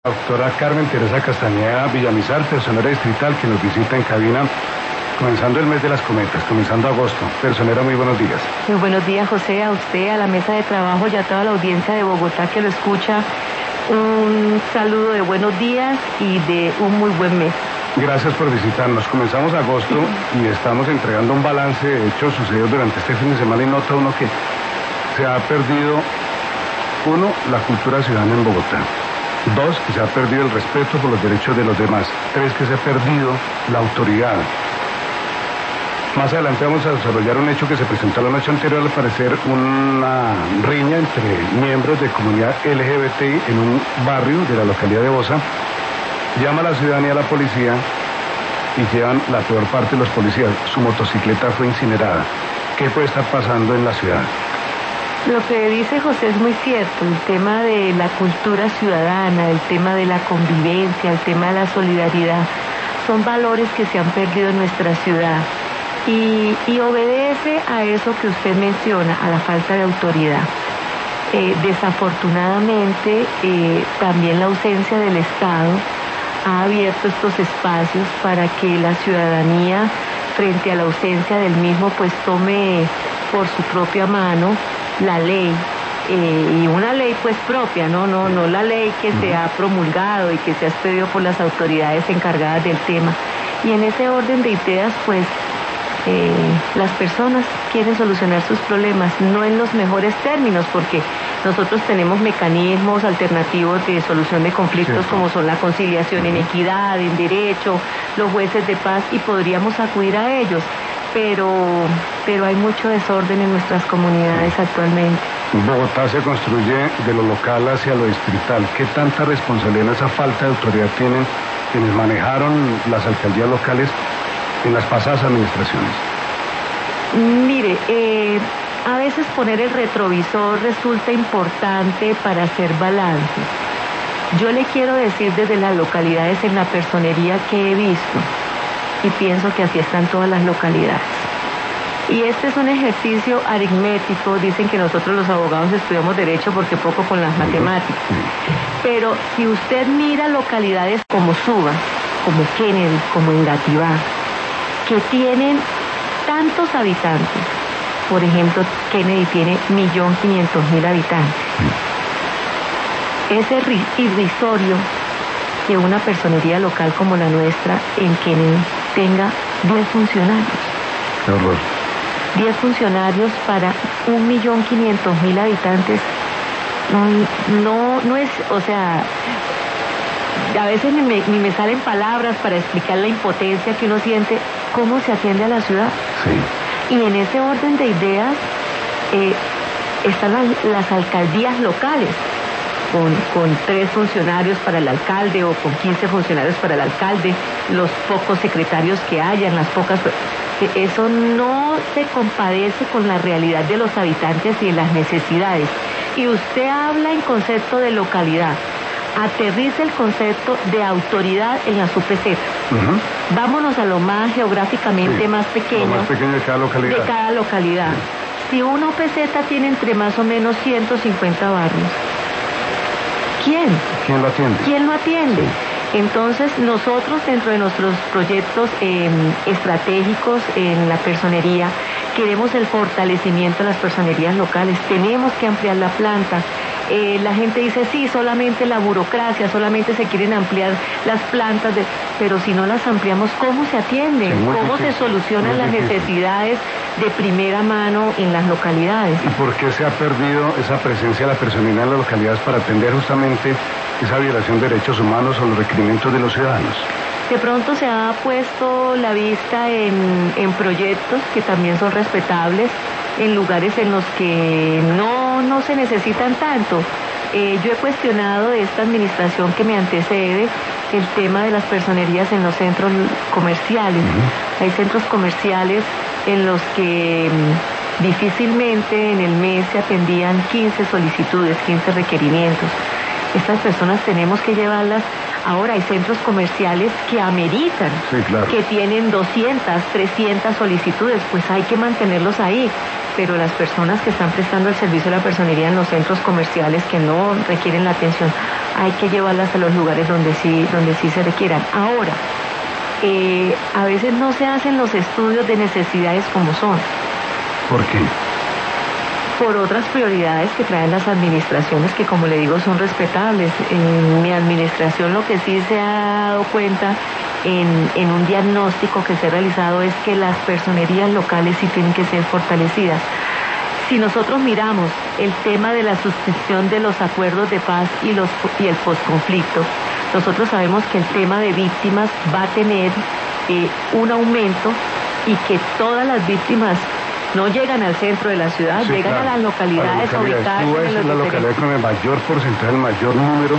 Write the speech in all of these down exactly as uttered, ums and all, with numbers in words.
Doctora Carmen Teresa Castañeda Villamizar, personera distrital que nos visita en cabina, comenzando el mes de las cometas, comenzando agosto. Personera, muy buenos días. Muy buenos días, José, a usted, a la mesa de trabajo y a toda la audiencia de Bogotá que lo escucha. Un saludo de buenos días y de un muy buen mes. Gracias por visitarnos. Comenzamos agosto y estamos entregando un balance de hechos sucedidos durante este fin de semana y nota uno que se ha perdido, uno, la cultura ciudadana en Bogotá. Dos, que se ha perdido el respeto por los derechos de los demás. Tres, que se ha perdido la autoridad. Más adelante vamos a desarrollar un hecho que se presentó la noche anterior, al parecer una riña entre miembros de comunidad L G B T I en un barrio de la localidad de Bosa. Llama a la ciudadanía a la policía y llevan la peor parte de los policías. Su motocicleta fue incinerada. ¿Qué puede estar pasando en la ciudad? Lo que dice José es muy cierto, el tema de la cultura ciudadana, el tema de la convivencia, el tema de la solidaridad, son valores que se han perdido en nuestra ciudad y, y obedece a eso que usted menciona, a la falta de autoridad. Eh, desafortunadamente, eh, también la ausencia del Estado ha abierto estos espacios para que la ciudadanía, frente a la ausencia del mismo, pues tome por su propia mano la ley, eh, y una ley pues propia, ¿no? No, no la ley que se ha promulgado y que se ha expedido por las autoridades encargadas del tema. Y en ese orden de ideas, pues, eh, las personas quieren solucionar sus problemas, no en los mejores términos, porque nosotros tenemos mecanismos alternativos de solución de conflictos, sí, como son la conciliación en equidad, en derecho, los jueces de paz, y podríamos acudir a ellos. Pero, pero hay mucho desorden en nuestras comunidades actualmente. Bogotá se construye de lo local hacia lo distrital. ¿Qué tanta responsabilidad en esa falta de autoridad tienen quienes manejaron las alcaldías locales en las pasadas administraciones? Mire, eh, a veces poner el retrovisor resulta importante para hacer balance. Yo le quiero decir desde las localidades en la personería que he visto, y pienso que así están todas las localidades. Y este es un ejercicio aritmético, dicen que nosotros los abogados estudiamos derecho porque poco con las matemáticas. Pero si usted mira localidades como Suba, como Kennedy, como Engativá, que tienen tantos habitantes, por ejemplo, Kennedy tiene un millón quinientos mil habitantes, es irrisorio que una personería local como la nuestra en Kennedy tenga diez funcionarios. Qué horror. diez funcionarios para un millón quinientos mil habitantes. No, no, no es, o sea, a veces ni me, ni me salen palabras para explicar la impotencia que uno siente. ¿Cómo se atiende a la ciudad? Sí. Y en ese orden de ideas eh, están las, las alcaldías locales. Con, con tres funcionarios para el alcalde o con quince funcionarios para el alcalde, los pocos secretarios que hayan, las pocas... Eso no se compadece con la realidad de los habitantes y de las necesidades. Y usted habla en concepto de localidad, aterriza el concepto de autoridad en la U P Z. Uh-huh. Vámonos a lo más geográficamente sí, más pequeño, lo más pequeño de cada localidad. De cada localidad. Sí. Si una U P Z tiene entre más o menos ciento cincuenta barrios, ¿quién? ¿Quién lo atiende? ¿Quién lo atiende? Sí. Entonces, nosotros dentro de nuestros proyectos eh, estratégicos en la personería, queremos el fortalecimiento de las personerías locales. Tenemos que ampliar la planta. Eh, la gente dice, sí, solamente la burocracia, solamente se quieren ampliar las plantas, de... pero si no las ampliamos, ¿cómo se atienden? Sí, ¿Cómo difícil, se solucionan las difícil. necesidades de primera mano en las localidades? ¿Y por qué se ha perdido esa presencia de la personalidad en las localidades para atender justamente esa violación de derechos humanos o los requerimientos de los ciudadanos? De pronto se ha puesto la vista en, en proyectos que también son respetables, en lugares en los que no, no se necesitan tanto. Eh, yo he cuestionado de esta administración que me antecede el tema de las personerías en los centros comerciales. Uh-huh. Hay centros comerciales en los que um, difícilmente en el mes se atendían quince solicitudes, quince requerimientos. Estas personas tenemos que llevarlas. Ahora hay centros comerciales que ameritan, sí, claro, que tienen doscientas, trescientas solicitudes, pues hay que mantenerlos ahí. Pero las personas que están prestando el servicio de la personería en los centros comerciales que no requieren la atención, hay que llevarlas a los lugares donde sí, donde sí se requieran. Ahora, eh, a veces no se hacen los estudios de necesidades como son. ¿Por qué? Por otras prioridades que traen las administraciones, que como le digo son respetables. En mi administración lo que sí se ha dado cuenta en, en un diagnóstico que se ha realizado es que las personerías locales sí tienen que ser fortalecidas. Si nosotros miramos el tema de la suscripción de los acuerdos de paz y, los, y el posconflicto, nosotros sabemos que el tema de víctimas va a tener eh, un aumento y que todas las víctimas no llegan al centro de la ciudad, sí, llegan claro, a las localidades ubicadas en los es la localidad con el mayor porcentaje, el mayor número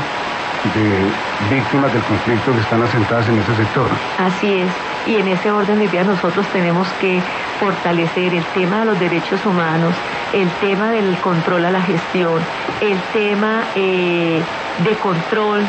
de víctimas del conflicto que están asentadas en ese sector. Así es, y en ese orden de ideas nosotros tenemos que fortalecer el tema de los derechos humanos, el tema del control a la gestión, el tema eh, de control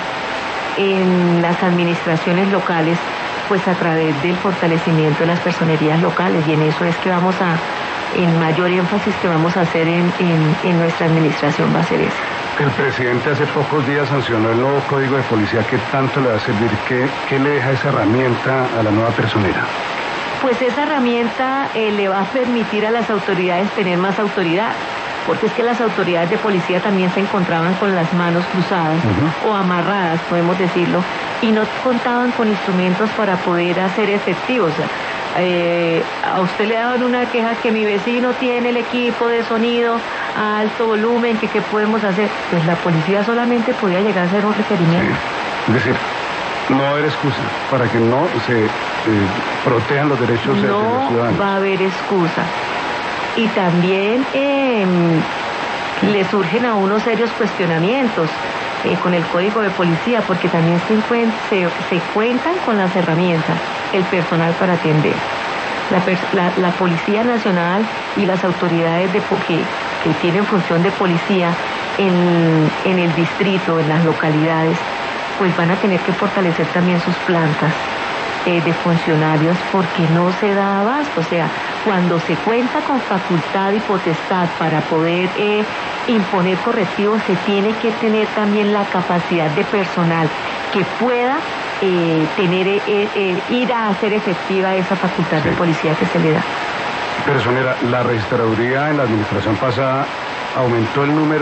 en las administraciones locales, pues a través del fortalecimiento de las personerías locales, y en eso es que vamos a, en mayor énfasis que vamos a hacer en, en, en nuestra administración va a ser esa. El presidente hace pocos días sancionó el nuevo código de policía. ¿Qué tanto le va a servir? ¿Qué, qué le deja esa herramienta a la nueva personera? Pues esa herramienta eh, le va a permitir a las autoridades tener más autoridad, porque es que las autoridades de policía también se encontraban con las manos cruzadas uh-huh. o amarradas, podemos decirlo, y no contaban con instrumentos para poder hacer efectivos. Eh, a usted le daban una queja que mi vecino tiene el equipo de sonido a alto volumen, que qué podemos hacer. Pues la policía solamente podía llegar a hacer un requerimiento. Sí. Es decir, no va a haber excusa para que no se eh, protejan los derechos no de los ciudadanos. No va a haber excusa. Y también eh, le surgen a unos serios cuestionamientos eh, con el código de policía, porque también se, se, se cuentan con las herramientas, el personal para atender. La, la, la Policía Nacional y las autoridades de, que, que tienen función de policía en, en el distrito, en las localidades, pues van a tener que fortalecer también sus plantas eh, de funcionarios, porque no se da abasto. O sea, cuando se cuenta con facultad y potestad para poder eh, imponer correctivos, se tiene que tener también la capacidad de personal que pueda eh, tener eh, eh, ir a hacer efectiva esa facultad sí. de policía que se le da. Personera, la registraduría en la administración pasada aumentó el número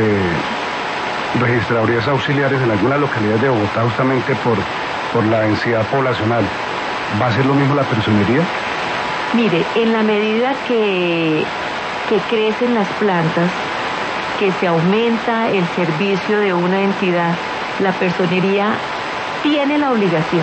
de registradurías auxiliares en algunas localidades de Bogotá justamente por, por la densidad poblacional. ¿Va a ser lo mismo la personería? Mire, en la medida que, que crecen las plantas, que se aumenta el servicio de una entidad, la personería tiene la obligación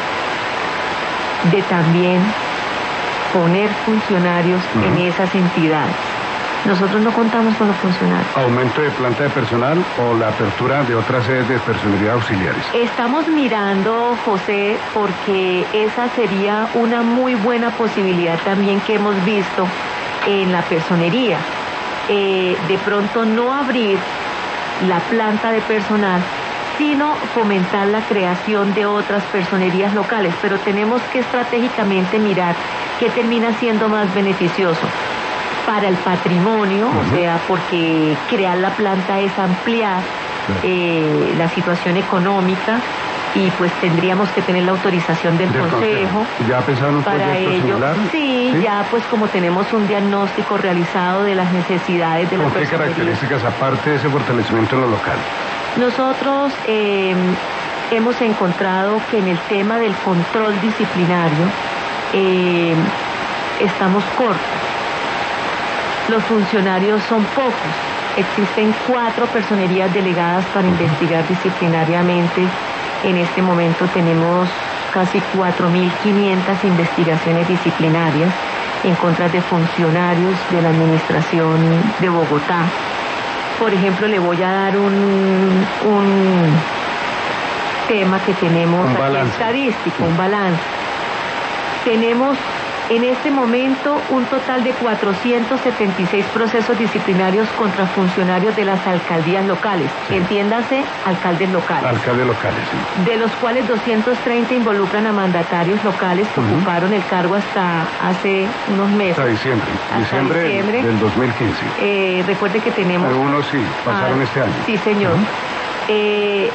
de también poner funcionarios uh-huh. en esas entidades. Nosotros no contamos con los funcionarios. ¿Aumento de planta de personal o la apertura de otras sedes de personería auxiliares? Estamos mirando, José, porque esa sería una muy buena posibilidad también que hemos visto en la personería. Eh, de pronto no abrir la planta de personal, sino fomentar la creación de otras personerías locales, pero tenemos que estratégicamente mirar qué termina siendo más beneficioso para el patrimonio, uh-huh. o sea, porque crear la planta es ampliar uh-huh. eh, la situación económica, y pues tendríamos que tener la autorización del, del consejo. consejo. ¿Ya pensaron un para proyecto ello? similar? Sí, sí, ya pues como tenemos un diagnóstico realizado de las necesidades de la personería. ¿Con qué características, aparte de ese fortalecimiento en lo local? Nosotros eh, hemos encontrado que en el tema del control disciplinario eh, estamos cortos. Los funcionarios son pocos. Existen cuatro personerías delegadas para investigar disciplinariamente. En este momento tenemos casi cuatro mil quinientas investigaciones disciplinarias en contra de funcionarios de la administración de Bogotá. Por ejemplo, le voy a dar un, un tema que tenemos un aquí balance. estadístico, un balance. Tenemos en este momento un total de cuatrocientos setenta y seis procesos disciplinarios contra funcionarios de las alcaldías locales, sí. entiéndase, alcaldes locales. Alcaldes locales, sí. De los cuales doscientos treinta involucran a mandatarios locales que uh-huh. ocuparon el cargo hasta hace unos meses. Hasta diciembre, hasta diciembre, diciembre del dos mil quince. Eh, recuerde que tenemos... Algunos sí, pasaron ah, este año. Sí, señor. Uh-huh. eh,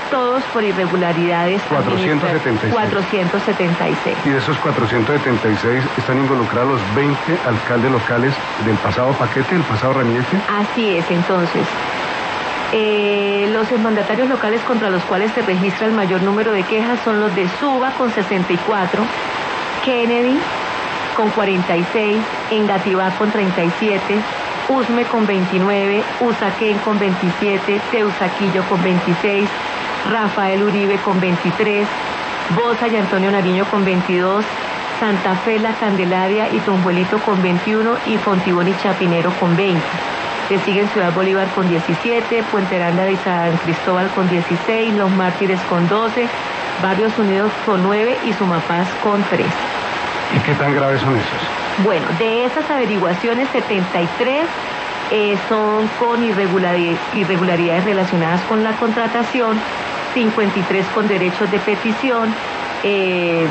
todos por irregularidades. cuatrocientos setenta y seis. cuatrocientos setenta y seis. Y de esos cuatrocientos setenta y seis están involucrados los veinte alcaldes locales del pasado paquete, del pasado ramillete. Así es, entonces. Eh, los mandatarios locales contra los cuales se registra el mayor número de quejas son los de Suba con sesenta y cuatro, Kennedy con cuarenta y seis, Engativá con treinta y siete, Usme con veintinueve, Usaquén con veintisiete, Teusaquillo con veintiséis, Rafael Uribe con veintitrés, Bosa y Antonio Nariño con veintidós, Santa Fe, La Candelaria y Tumbuelito con veintiuno y Fontibón y Chapinero con veinte. Le siguen Ciudad Bolívar con diecisiete, Puente Aranda de San Cristóbal con dieciséis, Los Mártires con doce, Barrios Unidos con nueve y Sumapaz con tres. ¿Y qué tan graves son esos? Bueno, de esas averiguaciones, setenta y tres eh, son con irregularidades, irregularidades relacionadas con la contratación, cincuenta y tres con derechos de petición, eh,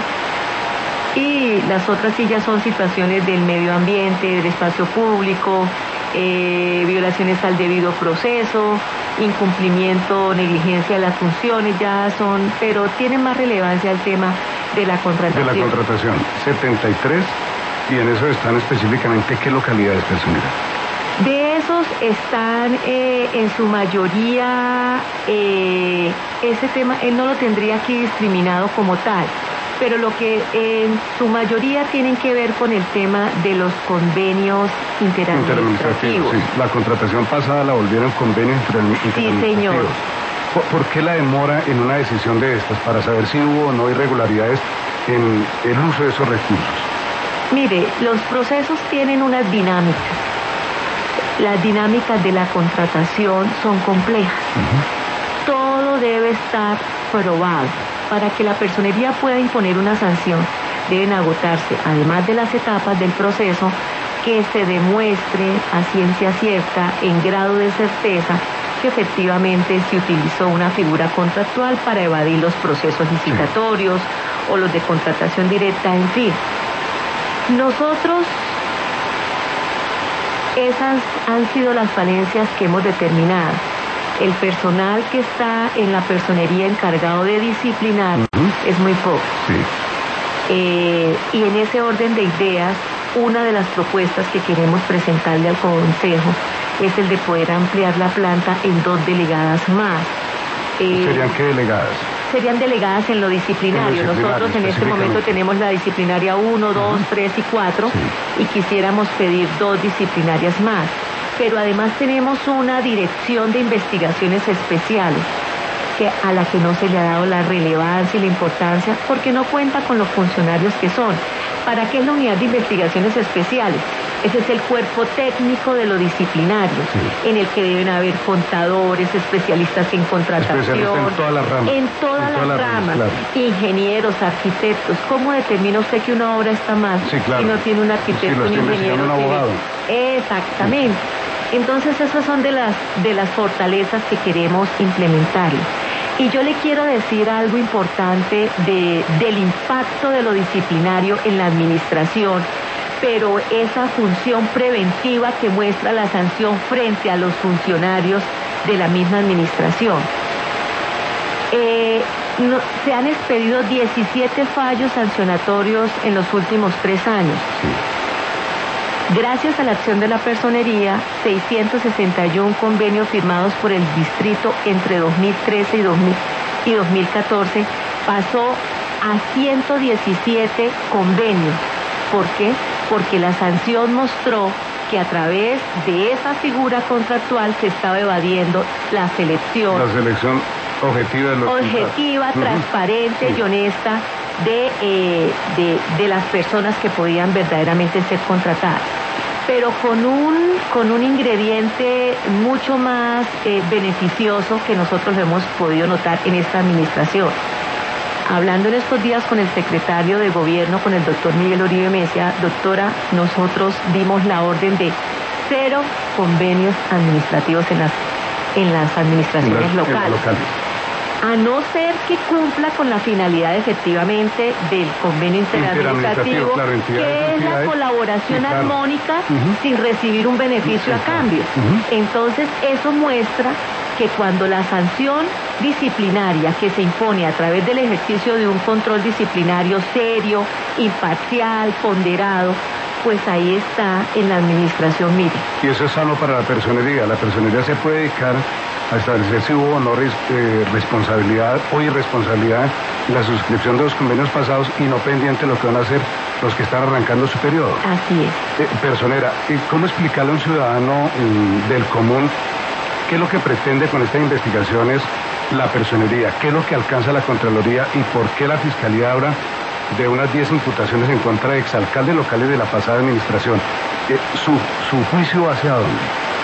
y las otras sí ya son situaciones del medio ambiente, del espacio público, eh, violaciones al debido proceso, incumplimiento, negligencia de las funciones, ya son, pero tiene más relevancia el tema de la contratación. De la contratación, setenta y tres, y en eso están específicamente qué localidades, personales. De esos están eh, en su mayoría, eh, ese tema, él no lo tendría aquí discriminado como tal, pero lo que en su mayoría tienen que ver con el tema de los convenios interadministrativos. Sí. La contratación pasada la volvieron convenios interadministrativos. Sí, señor. ¿Por, ¿Por qué la demora en una decisión de estas? Para saber si hubo o no irregularidades en el uso de esos recursos. Mire, los procesos tienen unas dinámicas. Las dinámicas de la contratación son complejas. Uh-huh. Todo debe estar probado. Para que la personería pueda imponer una sanción, deben agotarse, además de las etapas del proceso, que se demuestre a ciencia cierta, en grado de certeza, que efectivamente se utilizó una figura contractual para evadir los procesos licitatorios o los de contratación directa, en fin. Nosotros, esas han sido las falencias que hemos determinado. El personal que está en la personería encargado de disciplinar uh-huh. es muy poco. Sí. Eh, y en ese orden de ideas, una de las propuestas que queremos presentarle al Consejo es el de poder ampliar la planta en dos delegadas más. Eh, ¿Serían qué delegadas? Serían delegadas en lo disciplinario. En lo disciplinario Nosotros en este momento tenemos la disciplinaria uno, dos, tres y cuatro, sí. y quisiéramos pedir dos disciplinarias más. Pero además tenemos una dirección de investigaciones especiales que a la que no se le ha dado la relevancia y la importancia porque no cuenta con los funcionarios que son. ¿Para qué es la unidad de investigaciones especiales? Ese es el cuerpo técnico de lo disciplinario, sí. en el que deben haber contadores, especialistas en contratación, especialistas en todas las ramas, en todas en las todas ramas, ramas claro. ingenieros, arquitectos. ¿Cómo determina usted que una obra está mal sí, claro. si no tiene un arquitecto, sí, un ingeniero? Un abogado. Exactamente. Sí. Entonces esas son de las, de las fortalezas que queremos implementar. Y yo le quiero decir algo importante de, del impacto de lo disciplinario en la administración, pero esa función preventiva que muestra la sanción frente a los funcionarios de la misma administración. Eh, no, se han expedido diecisiete fallos sancionatorios en los últimos tres años. Sí. Gracias a la acción de la personería, seiscientos sesenta y uno convenios firmados por el distrito entre dos mil trece y, dos mil, y dos mil catorce pasó a ciento diecisiete convenios. ¿Por qué? Porque la sanción mostró que a través de esa figura contractual se estaba evadiendo la selección. La selección objetiva, de los objetiva transparente uh-huh. y honesta de, eh, de, de las personas que podían verdaderamente ser contratadas. Pero con un, con un ingrediente mucho más eh, beneficioso que nosotros lo hemos podido notar en esta administración. Hablando en estos días con el secretario de Gobierno, con el doctor Miguel Uribe, me decía, doctora, nosotros dimos la orden de cero convenios administrativos en las, en las administraciones las, locales. locales. A no ser que cumpla con la finalidad efectivamente del convenio interadministrativo, claro, que es la colaboración sí, claro. armónica uh-huh. sin recibir un beneficio sí, a cambio. Uh-huh. Entonces, eso muestra que cuando la sanción disciplinaria que se impone a través del ejercicio de un control disciplinario serio, imparcial, ponderado, pues ahí está en la administración, mire. Y eso es sano para la personería. La personería se puede dedicar a establecer si hubo o no res, eh, responsabilidad o irresponsabilidad en la suscripción de los convenios pasados y no pendiente de lo que van a hacer los que están arrancando su periodo. Así es. Eh, personera, ¿cómo explicarle a un ciudadano eh, del común qué es lo que pretende con estas investigaciones la personería? ¿Qué es lo que alcanza la Contraloría y por qué la Fiscalía habla de unas diez imputaciones en contra de exalcaldes locales de la pasada administración? Eh, su, ¿Su juicio hacia dónde?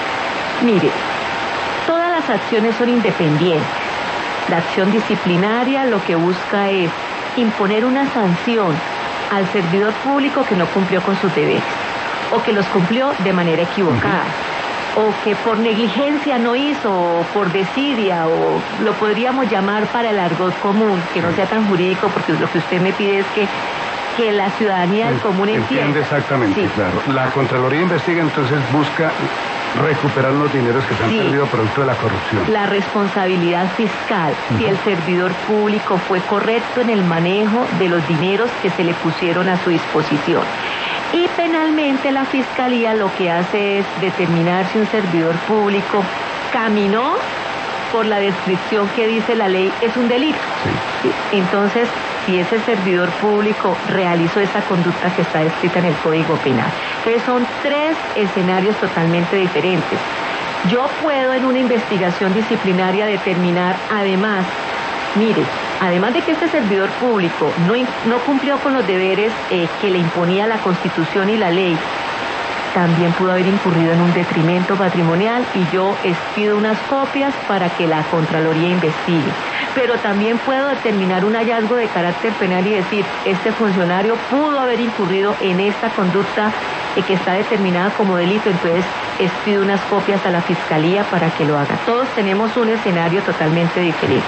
Mire, todas las acciones son independientes. La acción disciplinaria lo que busca es imponer una sanción al servidor público que no cumplió con sus deberes, o que los cumplió de manera equivocada, uh-huh. o que por negligencia no hizo, o por desidia, o lo podríamos llamar para el argot común, que no sea tan jurídico, porque lo que usted me pide es que, que la ciudadanía del común entienda. Entiende exactamente, sí. Claro. La Contraloría investiga, entonces busca recuperar los dineros que se han sí. perdido producto de la corrupción. La responsabilidad fiscal, uh-huh. si el servidor público fue correcto en el manejo de los dineros que se le pusieron a su disposición. Y penalmente la Fiscalía lo que hace es determinar si un servidor público caminó por la descripción que dice la ley, es un delito. Sí. Entonces, si ese servidor público realizó esa conducta que está descrita en el Código Penal. Entonces son tres escenarios totalmente diferentes. Yo puedo en una investigación disciplinaria determinar, además, mire, además de que este servidor público no, no cumplió con los deberes eh, que le imponía la Constitución y la ley, también pudo haber incurrido en un detrimento patrimonial y yo pido unas copias para que la Contraloría investigue. Pero también puedo determinar un hallazgo de carácter penal y decir, este funcionario pudo haber incurrido en esta conducta eh, que está determinada como delito, entonces pido unas copias a la Fiscalía para que lo haga. Todos tenemos un escenario totalmente diferente.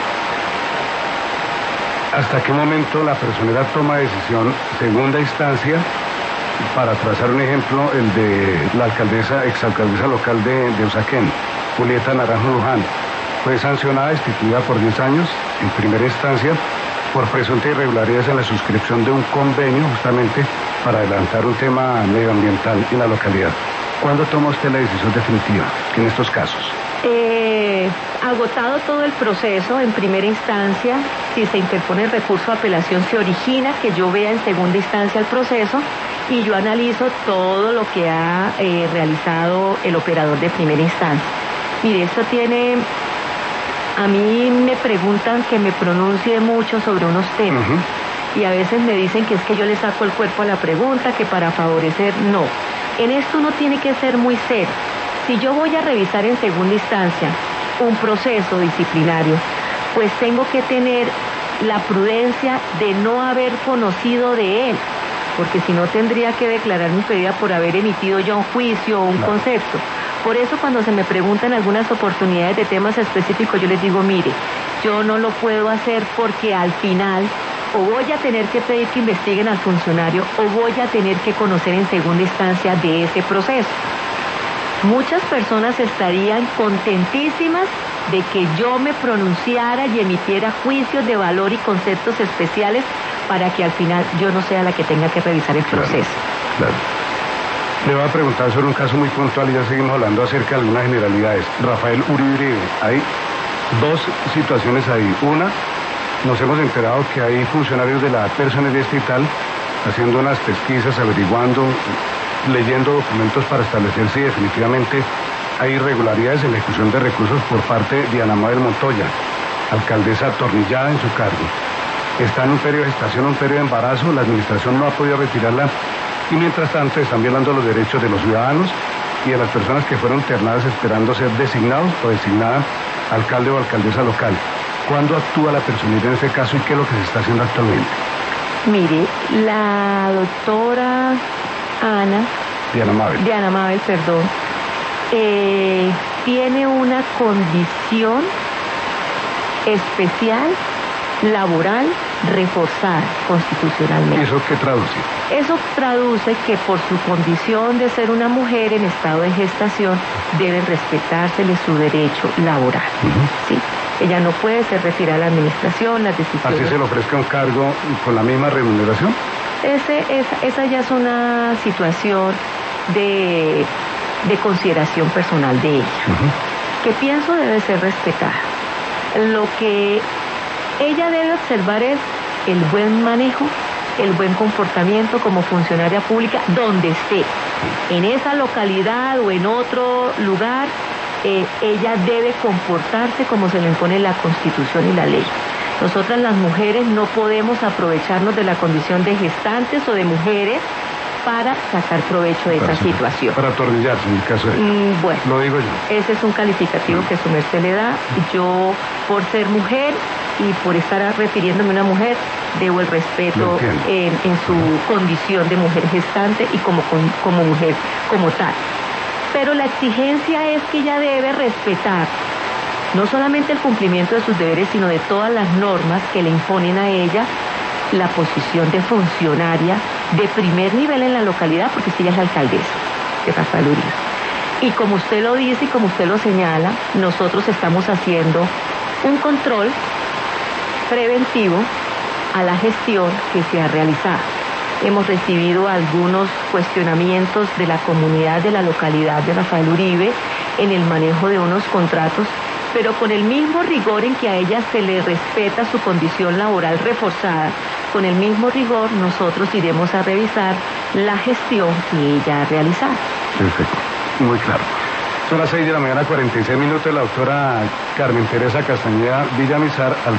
¿Hasta qué momento la personera toma decisión, segunda instancia, para trazar un ejemplo, el de la alcaldesa, exalcaldesa local de, de Usaquén, Julieta Naranjo Luján? Fue sancionada, destituida por diez años, en primera instancia, por presuntas irregularidades en la suscripción de un convenio, justamente para adelantar un tema medioambiental en la localidad. ¿Cuándo toma usted la decisión definitiva en estos casos? Eh, agotado todo el proceso en primera instancia, si se interpone el recurso de apelación, se origina que yo vea en segunda instancia el proceso y yo analizo todo lo que ha eh, realizado el operador de primera instancia. Mire, esto tiene... A mí me preguntan que me pronuncie mucho sobre unos temas. Uh-huh. Y a veces me dicen que es que yo le saco el cuerpo a la pregunta, que para favorecer, no. En esto uno tiene que ser muy serio. Si yo voy a revisar en segunda instancia un proceso disciplinario, pues tengo que tener la prudencia de no haber conocido de él, porque si no tendría que declarar mi pérdida por haber emitido ya un juicio o un no. concepto. Por eso cuando se me preguntan algunas oportunidades de temas específicos, yo les digo, mire, yo no lo puedo hacer porque al final o voy a tener que pedir que investiguen al funcionario o voy a tener que conocer en segunda instancia de ese proceso. Muchas personas estarían contentísimas de que yo me pronunciara y emitiera juicios de valor y conceptos especiales para que al final yo no sea la que tenga que revisar el proceso. Claro, claro. Le voy a preguntar sobre un caso muy puntual y ya seguimos hablando acerca de algunas generalidades. Rafael Uribe, hay dos situaciones ahí. Una, nos hemos enterado que hay funcionarios de la personería estatal haciendo unas pesquisas, averiguando, leyendo documentos para establecer si definitivamente hay irregularidades en la ejecución de recursos por parte de Ana Mabel Montoya, alcaldesa atornillada en su cargo. Está en un periodo de gestación, un periodo de embarazo, la administración no ha podido retirarla y mientras tanto están violando los derechos de los ciudadanos y de las personas que fueron ternadas esperando ser designados o designada alcalde o alcaldesa local. ¿Cuándo actúa la personería en este caso y qué es lo que se está haciendo actualmente? Mire, la doctora Ana... Diana Mabel. Diana Mabel, perdón. Eh, tiene una condición especial laboral reforzada constitucionalmente. ¿Eso qué traduce? Eso traduce que por su condición de ser una mujer en estado de gestación debe respetársele su derecho laboral. Uh-huh. ¿Sí? Ella no puede ser retirada de la administración, las decisiones... ¿Así se le ofrezca un cargo con la misma remuneración? Ese, esa, esa ya es una situación de, de consideración personal de ella, uh-huh. que pienso debe ser respetada. Lo que ella debe observar es el buen manejo, el buen comportamiento como funcionaria pública donde esté, en esa localidad o en otro lugar. Eh, ella debe comportarse como se le impone la Constitución y la ley. Nosotras las mujeres no podemos aprovecharnos de la condición de gestantes o de mujeres para sacar provecho de para esa situación. Para atornillarse en el caso de ella. Mm, bueno, lo digo yo. Ese es un calificativo que su merced le da. Yo, por ser mujer y por estar refiriéndome a una mujer, debo el respeto en, en su condición de mujer gestante y como, como mujer como tal. Pero la exigencia es que ella debe respetar no solamente el cumplimiento de sus deberes, sino de todas las normas que le imponen a ella la posición de funcionaria de primer nivel en la localidad, porque si ella es la alcaldesa de Rafael Uribe. Y como usted lo dice y como usted lo señala, nosotros estamos haciendo un control preventivo a la gestión que se ha realizado. Hemos recibido algunos cuestionamientos de la comunidad de la localidad de Rafael Uribe en el manejo de unos contratos, pero con el mismo rigor en que a ella se le respeta su condición laboral reforzada, con el mismo rigor nosotros iremos a revisar la gestión que ella ha realizado. Perfecto, muy claro. Son las seis de la mañana, cuarenta y seis minutos. La doctora Carmen Teresa Castañeda Villamizar.